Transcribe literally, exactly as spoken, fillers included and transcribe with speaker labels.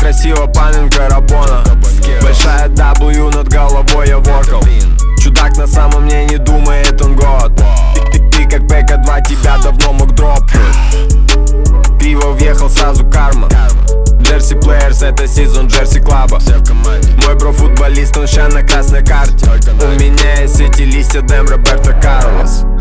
Speaker 1: красиво, паненка Рабона. Большая W над головой, я воркал. Чудак на самом мне не думает, он год. Ты, ты, ты как Пека два, тебя давно мог дропнуть. Пиво въехал, сразу карма. Джерси Плеерс, это сезон Джерси Клаба. Мой бро футболист, он ща на красной карте. У меня есть эти листья, дэм Роберто Карлос.